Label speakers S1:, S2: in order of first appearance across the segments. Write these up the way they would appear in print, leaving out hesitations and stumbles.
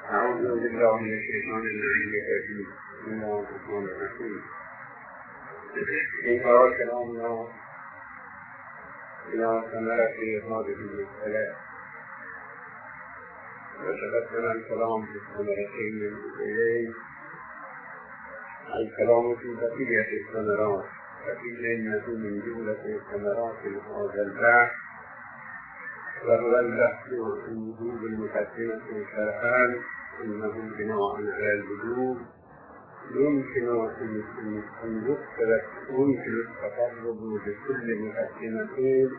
S1: أعوذ بالله من الشيطان الرجيم. بسم الله الرحمن الرحيم. إنكار كلامنا إلى ثمرة هذه الصلاة، وتقدم الكلام في الثمرتين الأوليين، الكلام في بقية الثمرات، فقيل إنه من جملة ثمرات هذا البحث، وهو البحث عن وجوب المقدمة شرعا، إنه بناء على الوجوب يمكن أن التقرب بكل مقدمة،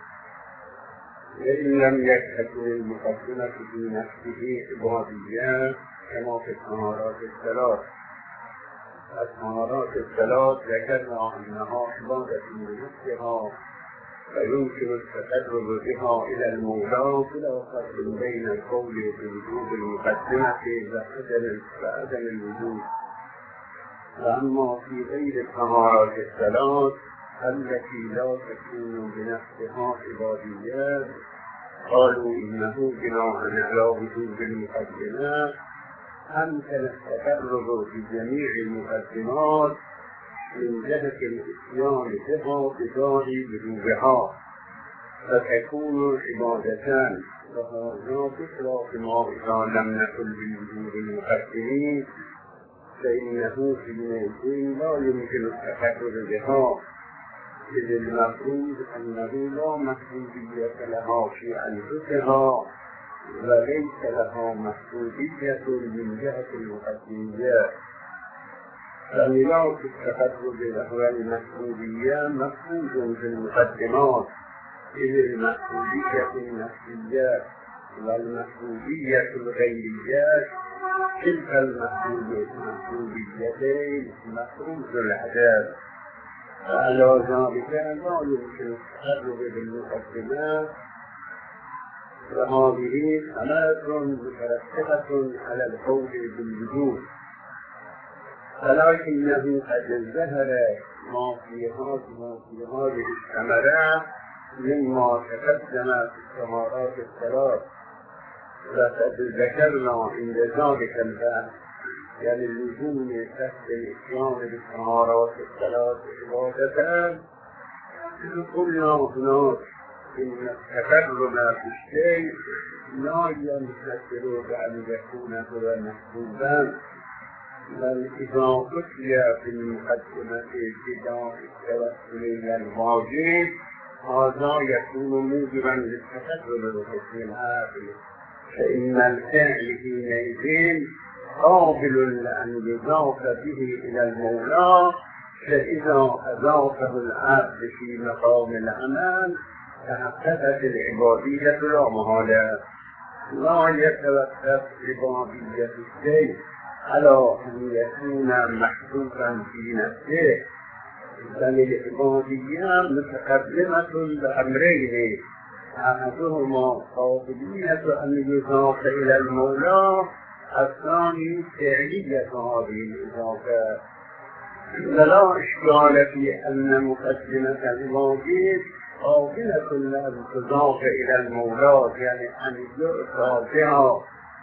S1: وإن لم يكن المقدمة في نفسه عباديات كما في الطهارات الثلاث. الطهارات الثلاث ذكرنا أنها عبادة بنفسها، فيمكن التقرب بها إلى المولى بلا فرق بين القول بوجوب المقدمة وعدم الوجوب. وأما في غير الطهارات الثلاث التي لا تكون بنفسها عباديات، قالوا إنه بناء على وجوب المقدمات أمكن التقرب بجميع المقدمات من جهة الإتيان بها بداعي وجوبها، فتكون عبادتان. وهذا بخلاف ما إذا لم نقل بوجوب المقدمين، فإنه في الموضوع لا يمكن التقرب بها، إذ المفروض أنه لا محدودية لها في أنفسها، وليس لها محدودية من جهة المقدميات. فملاك التقرب وهو المحدودية مفروض في المقدمات، إذ المحدودية النفسيات والمحدودية الغيريات تلك المحدوديتين مفروض العذاب. فعلى ذلك لا يمكن التقرب بالمقدمات، وهذه ثمرة مترتبة على القول بالوجوب، ولكنه قد ظهر ما في هذه الثمرات مما تقدم في الطهارات الثلاث، وقد ذكرنا عند ذلك البحث يعني اللزوم تحت الإتيان بالطهارات الثلاث عبادتان. إذ قلنا هناك إن التقرب في الشيء لا ينحصر بأن يكون هو محبوبا، بل إذا أتي في المقدمة ابتداء التوسل إلى الواجب هذا يكون موجبا للتقرب بحسن العاقل، فإن الفعل حينئذ قابل لأن يضاف به إلى المولى، فإذا أضافه العبد في مقام العمل تحققت العبادية لا محالة. لا يتوقف عبادية الشيء على أن يكون محبوبا في نفسه، بل العبادية متقدمة بأمرين، أحدهما قابلية أن يضاف إلى المولى، الثاني فعلية هذه الإضافة. فلا إشكال في أن مقدمة الواجب قابلة لأن تضاف إلى المولى، يعني أن يؤتى بها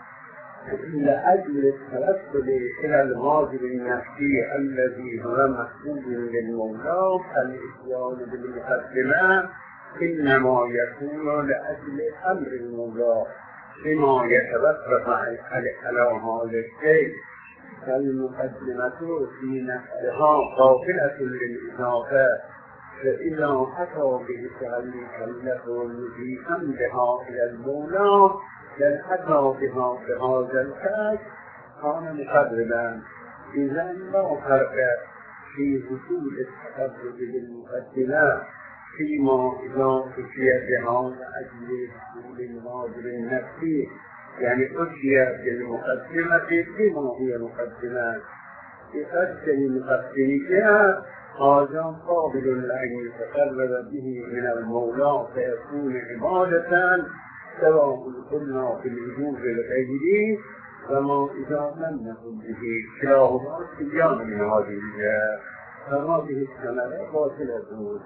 S1: لأجل التوسل إلى الواجب النفسي الذي هو محبوب للمولى. فالإتيان بالمقدمة إنما يكون لأجل أمر المولى بما يتوقف على هذا الشيء، فالمقدمة في نفسها قابلة للإضافة، فإذا أتى بفعل كله مضيفا بها إلى المولى بل أتى بها بهذا الحد كان مقربا. إذا لا فرق في وصول التقرب بالمقدمة فيما إذا أتي بها لأجل وصول الواجب النفسي، يعني أتي بالمقدمة بما هي مقدمة بقصد المقدمية، هذا قابل لأن يتقرب به من المولى فيكون عبادة، سواء قلنا بالوجوب الغيري وما إذا لم نكن به كلاهما استبيان من هذه الثمرة باطلة.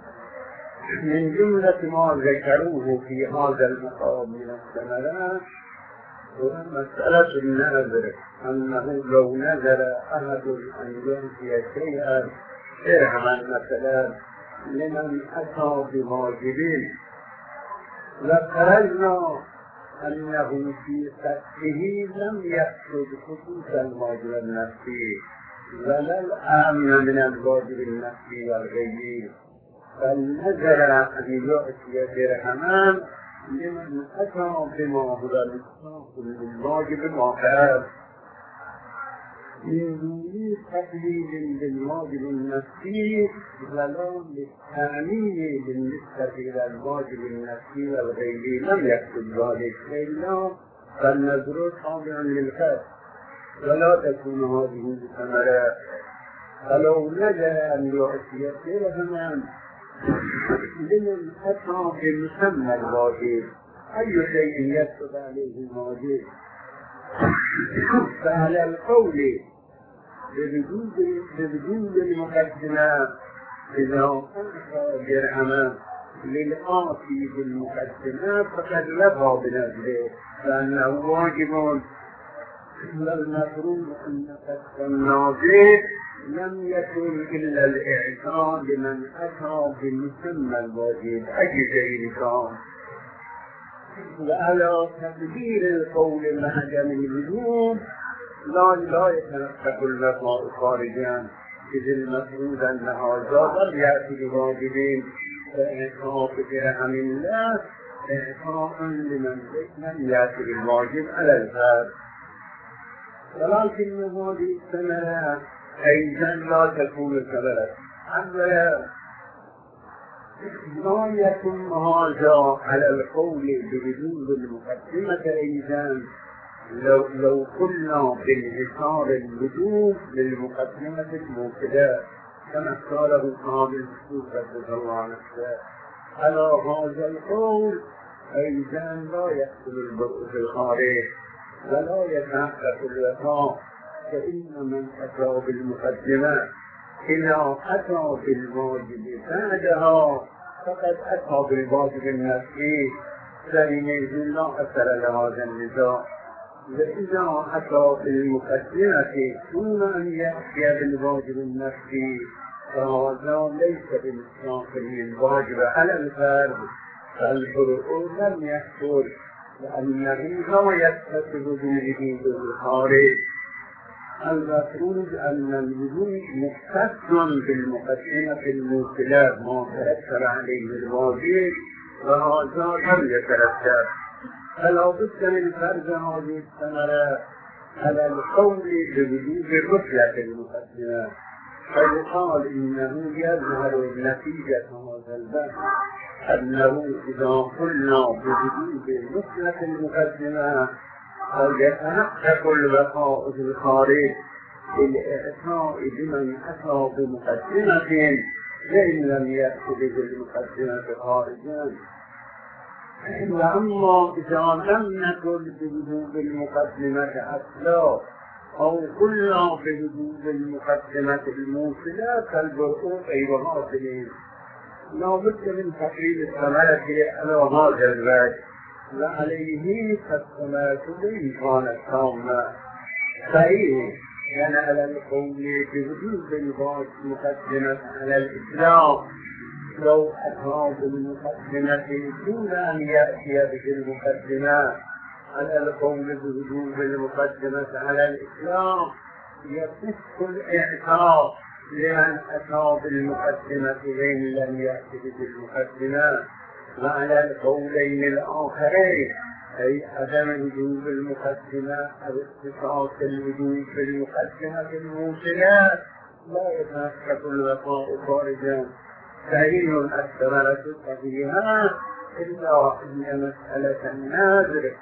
S1: من جملة ما ذكروه في هذا المقام من الثمرات مسألة النذر أنه لو نذر أحد أن ينفي شيئا إرهما مثلا لمن أتى بواجبين لفرضنا أنه في قصده لم يقصد خصوص الواجب النفسي ولا الأمن من الواجب النفسي والغيبي بل نذر أن يعطي درهما لمن أتى بما هو مستحق للواجب الواقع من دون تقليد بالواجب النفسي ولا للتأمين بالنسبة إلى الواجب النفسي والغيبي لم يقصد ذلك إلا فالنذر تابع للخير ولا تكون هذه الثمرات فلو نذر أن يعطي درهما لمن أتى بمسمى الواجب أي شيء يكتب عليه الواجب فعلى القول بوجود المقدمات إذا أعطى درهما للآتي بالمقدمات فقد لغى بنفسه فأنه واجب والمفروض أن الناظر لم يكن إلا الإعطاء لمن أتى بمسمى الواجب أي شيء كان وعلى تقدير القول معدم الوجوب لا يتنفق الوفاء خارجا إذ المفروض أن هذا لم يأتي بواجبين فإعطاء بدرهم الله إعطاء لمن لم يأتي بالواجب على الفرد ولكن هذه الثمرة أيضا لا تكون ثمرة أولا لا يكون هذا على القول بوجود المقدمة أيضا لو قلنا بالحصار الوجوب للمقدمة المبتدأ كما قاله صاحب السوق رضي الله عنه على هذا القول أيضا لا يحصل البرء في الخارج ولا يتحقق الوفاء فإن من أتى بالمقدمة إذا أتى بالواجب بعدها فقد أتى بالواجب النفسي فإنه لا أثر لهذا النزاع وإذا أتى بالمقدمة دون أن يأتي بالواجب النفسي فهذا ليس بمستقل الواجب على الفرد فالبرء لم يحصل لأنه لا يتصل بوجوده بالخارج المفروض أن الوجود مختص بالمقدمة الموصلة ما ترتب عليه الواجب وهذا لم يترتب فلا بد من فرض هذه الثمرة على القول بوجود الرتبة المقدمة فيقال إنه يظهر نتيجة هذا البحث أنه إذا قلنا بوجود الرتبة المقدمة فيتحقق الوفاء في الخارج بالإعطاء بمن أتى بمقدمة لئن لم يأت بالمقدمة خارجا وأما إذا لم نقل بوجود المقدمة أصلا أو قلنا بوجود المقدمة الموصلة كالبرء غير حاصل لا بد من تقليل الثمرة على هذا الوجه وعليه فالثمرة إن كانت تامة صحيح كان على القول بوجود المقدمة على الإسلام لو أتى بالمقدمة دون أن يأتي بالمقدمة على القول بوجود المقدمة على الإسلام يصح الإعطاء لمن أتى بالمقدمة وإن لم يأتي بالمقدمة وعلى القولين الآخرين أي عدم وجود المقدمة أو اختصاص الوجود بالمقدمة الموصلة لا يتحقق الوفاء خارجا فإن الثمرة صحيحة إلا أن مسألة النادر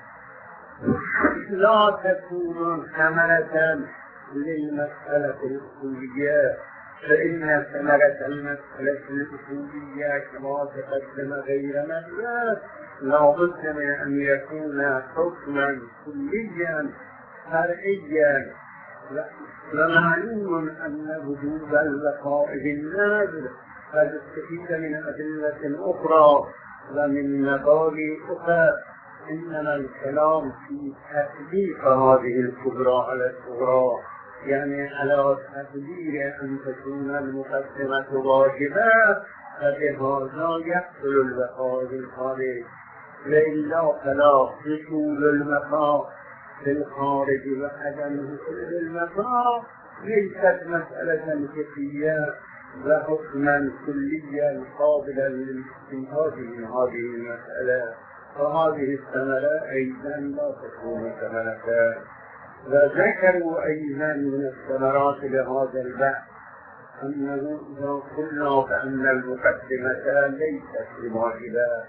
S1: لا تكون ثمرة للمسألة الأصولية فإن ثمرة المسألة الأصولية كما تقدم غير مجاز لا بد من أن يكون حكما كليا فرعيا ومعلوم أن وجود الوفاء بالنادر قد استفيد من أدلة أخرى ومن مقال أخرى إنما الكلام في تطبيق هذه الكبرى على الصغرى، يعني على تقدير أن تكون المقدمة واجبة، فبهذا يحصل الوقاء بالخارج، وإلا فلا حصول الوقاء في الخارج وعدم حصول الوقاء ليست مسألة فقهية وحكما كليا قابلا للاستنتاج من هذه المسألة، فهذه الثمرة أيضا لا تكون ثمرة. وذكروا أيضا من الثمرات لهذا البحث أنه إذا قلنا بأن المقدمة ليست بواجبة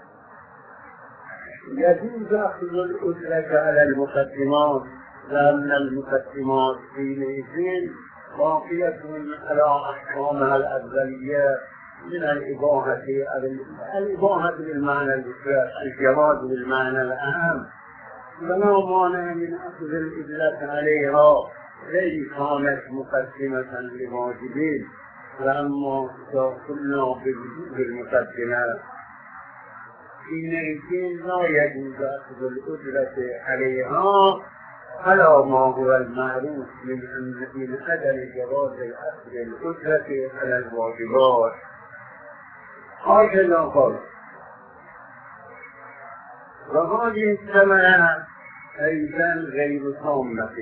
S1: يجوز أخذ الأجرة على المقدمات، لأن المقدمات حينئذ باقية على أحكامها الأولية من الإباحة بالمعنى الأخير، الجواز بالمعنى الأهم، ولا مانع من أخذ الأجرة عليها غير كانت مقدمة لواجبين. وأما إذا قلنا بوجوب المقدمات حينئذ لا يجوز أخذ الأجرة عليها على ما هو المعروف من عدم جواز أخذ الأجرة على الواجبات. هكذا قال. وهذه الثمرة أيضا غير تامة.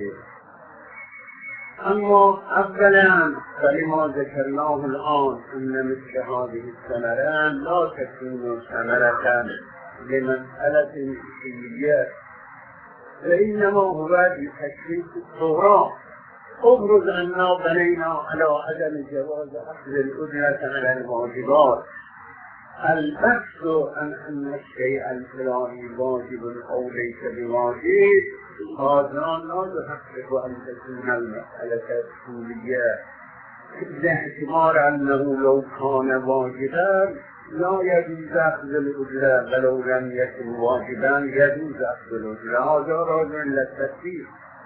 S1: أما أولا فلما ذكرناه الآن أن مثل هذه الثمرة لا تكون ثمرة لمسألة أصولية، فإنما هو بتشريف الصغرى. أبرز أننا بنينا على عدم جواز أخذ الأجرة على الواجبات. البحث عن أن الشيء الفلاني واجب أو ليس بواجب هذا لا يحقق أن تكون المسألة أصولية، باعتبار أنه لو كان واجبا لا يجوز أخذ الأجرة، ولو لم يكن واجبا يجوز أخذ الأجرة. هذا راجع للتفسير.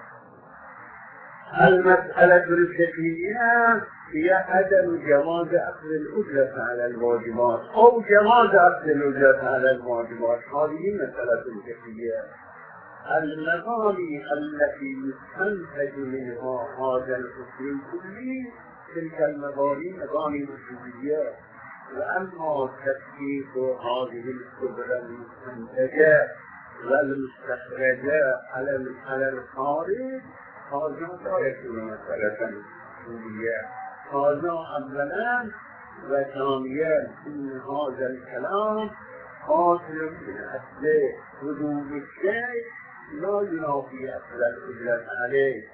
S1: المسألة الفقهية هي عدم جواز أخذ الأجرة على الواجبات أو جواز أخذ الأجرة على الواجبات، هذه مسألة فقهية. المباني التي يستنتج منها هذا الحكم الكلي تلك المباني مباني أصولية. وأما تفكيك هذه الكبرى المستنتجة والمستخرجة على الخارج هذا لا يكون مسألة أصولية. هذا أولا. وثانيا إن هذا الكلام حاصل من أصل وجود الشيء لا ينافي أصل الأجرة عليه،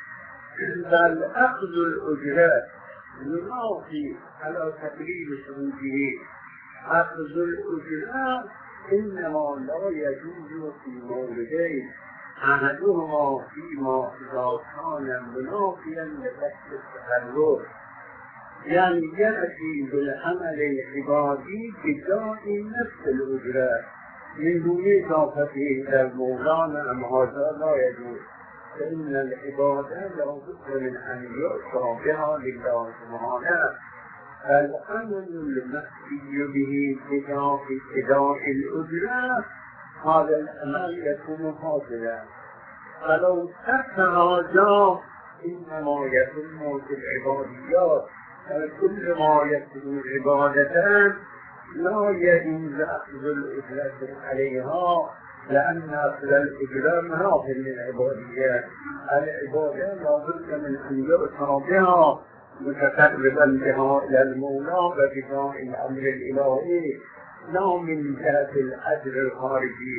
S1: بل أخذ الأجرة ينافي على تقليل شروطه. أخذ الأجرة إنما لا يجوز في موردين، أحدهما فيما إذا كان منافيا لقصد التحرر، يعني يأتي بالعمل العبادي بداء نفس الأجرة من دون إضافته إلى المولى، أم هذا لا يجوز، فإن العبادة لا بد من أن يؤتى بها لله سبحانه. العمل المأتي به بداء الأجرة هذا العمل يكون فاضلا، فلو تحت هذا إنما يكون في العباديات، فكل ما يكون عبادة لا يجوز أخذ الأجرة عليها، لأن أخذ الأجرة مناف للعباديات. العبادة لا بد من أن يؤتى بها متقربا بها إلى المولى وبداء الأمر الإلهي، لا من جهة الأجر الخارجي.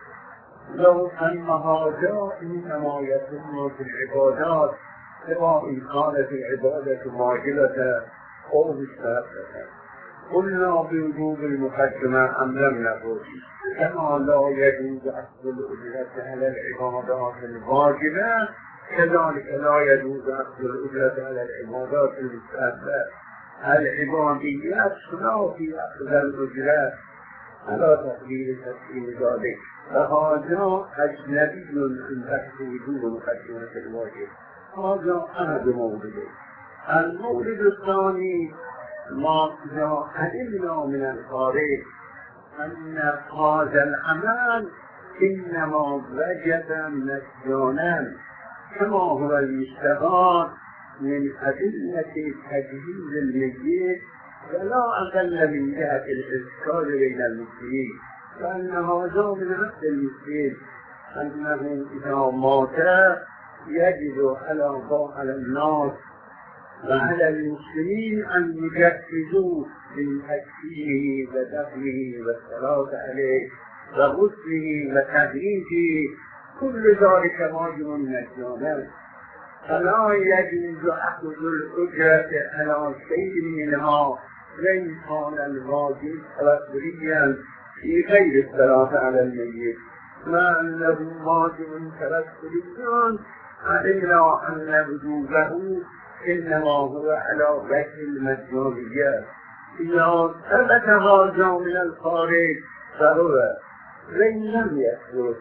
S1: لو أن هذا إنما يكون في العبادات، سواء كانت العبادة واجبة أو مستحبة، قلنا بوجوب المقدمة أم لم نقل، كما لا يجوز أخذ الأجرة على العبادات الواجبة كذلك لا يجوز أخذ الأجرة على العبادات المستحبة. العباديات تنافي أخذ الأجرة على تقدير تفصيل ذلك، فهذا أجنبي عن بحث وجوب مقدمة الواجب. هذا أحد موردين. المورد الثاني ما علمنا من الخارج أن هذا العمل إنما وجد مجانا كما هو المستفاد من أدلة تجهيز الميت ولا أقل من جهة الإذكار بين المسلمين، فأن هذا من نفس المسلم أنه إذا مات يجب على الناس وعلى المسلمين أن يجهزوا من تكفيره ودفنه والصلاة عليه وغسله وتهريجه، كل ذلك واجب مجانا، فلا يجوز أخذ الأجرة على شيء منها وإن كان الواجب توكليا في غير الصلاة على الميت، ما أنه واجب توكليا علينا أن وجوبه إنما هو على وجه المجانية. إذا ثبت هذا من الخارج فهو وإن لم يثبت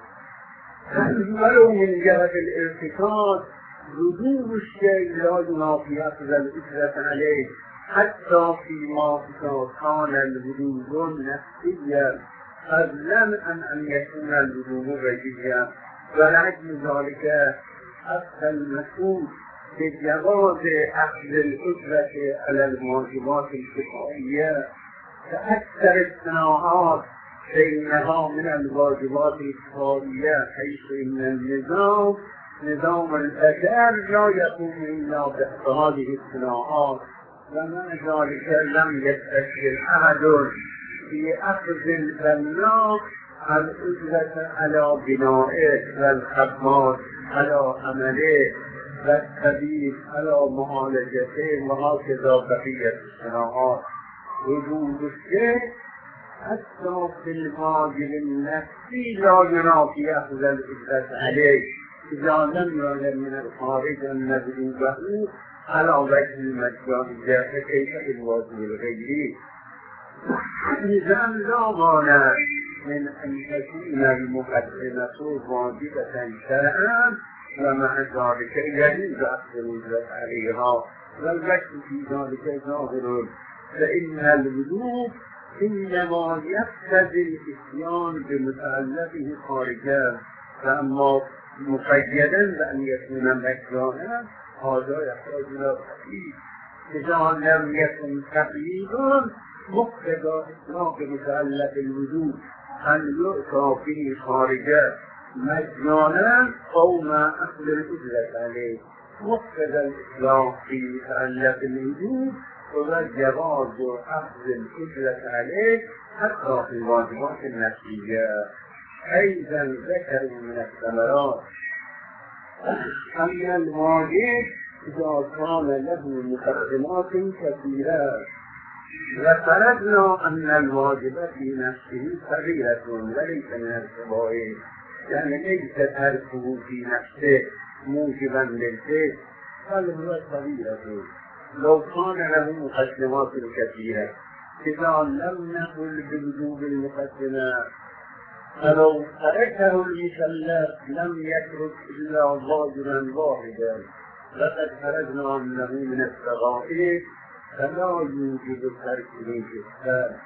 S1: ولو من جهة الارتكاز وجوب الشيء لا ينافي أخذ الأجرة عليه حتى فيما إذا كان الوجوب نفسيا فضلا عن أن يكون الوجوب غيبيا، ولأجل ذلك حتى المسؤول بجواز أخذ الأجرة على الواجبات الكفائية كأكثر الصناعات بينها من الواجبات الكفائية، حيث إن نظام البشر لا يقوم إلا بهذه الصناعات، ومع ذلك لم يستشكل أحد في أخذ البناء الأجرة على بنائه والخدمات على عمله والطبيب على معالجته وهكذا بقية الصناعات. وجود الشيء حتى في الواجب النفسي لا ينافي أخذ الأجرة عليه إذا لم يعلم من الخارج أن وجوبه على وجه المجانية، فكيف الواجب الغيري؟ إذا لا مانع من أن تكون المقدمة واجبة شرعا ومع ذلك يجوز أخذ الأجرة عليها، والوجه في ذلك ظاهر، فإن الوجوب إنما يقتضي الإتيان بمتعلقه خارجا، فأما مقيدا بأن يكون مجانا هذا يحتاج إلى تقييد. إذا لم يكن تقييدا مقتضى إطلاق متعلق الوجوب أن يؤتى به خارجا مجانا أو ما أخذ الأجرة عليه، مقتضى الإطلاق في متعلق الوجوب هو جواز أخذ الأجرة عليه حتى في الواجبات النفسية. أيضا ذكروا من الثمرات أن الواجب إذا كان له مقدمات كثيرة، وفرضنا أن الواجب في نفسه صغيرة وليس من الكبائر، يعني ليس تركه في نفسه موجبا للفعل بل هو صغيرة، لو كان له مقدمات كثيرة إذا لم نقل بوجوب المقدمات فلو تركه المكلف لم يترك إلا واجبا واحدا، لقد خرجنا أنه من الصغائر فلا يوجب تركه في الثاني.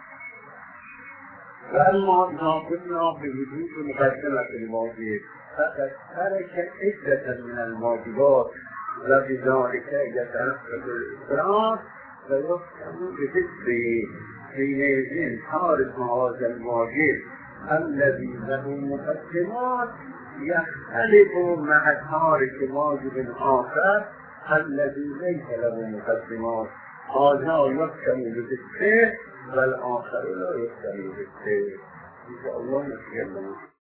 S1: فأما إذا قلنا بوجوب مقدمة الواجب فقد ترك عدة من الواجبات، وبذلك يترتب الإسراف ويحكم بفسقه، حينئذ تارك هذا الواجب الذي له مقدمات يختلف مع تارك واجب آخر الذي ليس له مقدمات، هذا يحكم بفسقه والآخر لا يحكم بفسقه. إن شاء الله نتكلم